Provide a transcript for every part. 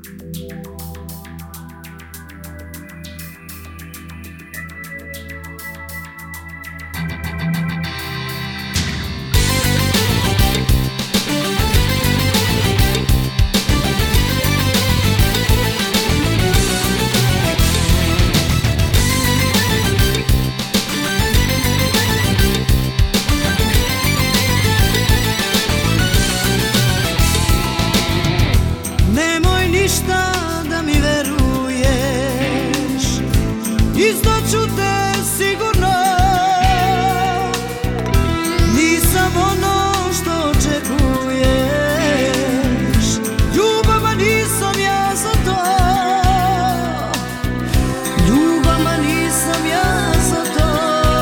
Ništa da mi veruješ, izdaću te sigurno. Nisam ono što očekuješ, ljubama nisam ja za to. Ljubama nisam ja za to.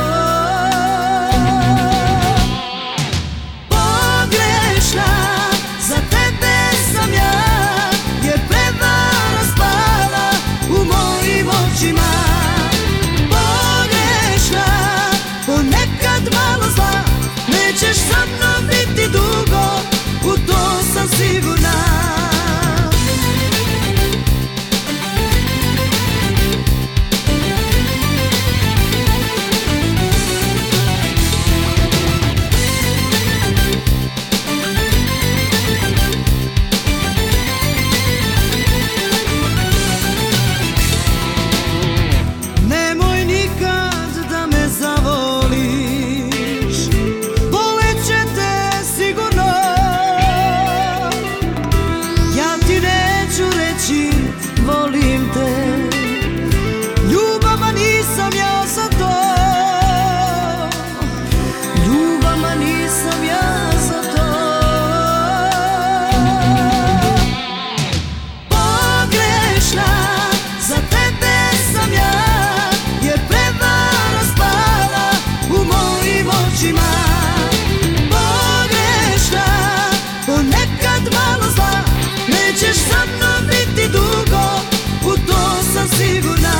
Pogrešna, za tebe sam ja, jer prevara spala u mojim očima. Pogrešna, ponekad malo zla, nećeš sa mnom biti dugo, u to sam sigurna. Volim te, ljubama nisam ja za to. Ljubama nisam ja za to. Pogrešna, za tebe sam ja, jer prevara spala u mojim očima. Pogrešna, ponekad malo zla, nećeš sa mnom biti dugo, u to sam sigurna.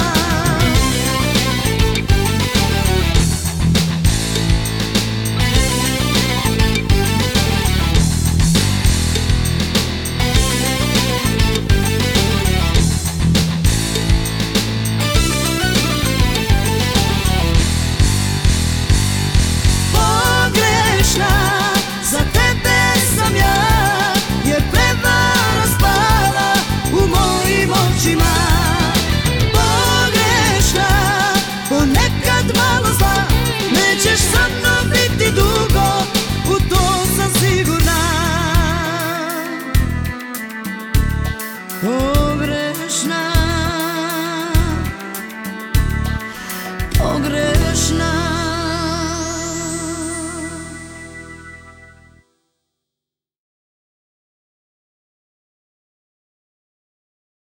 Pogrešna, za tebe sam ja, jer prevara spala u mojim očima. Pogrešna, ponekad malo zla, nećeš sa mnom biti dugo, u to sam sigurna. Pogrešna.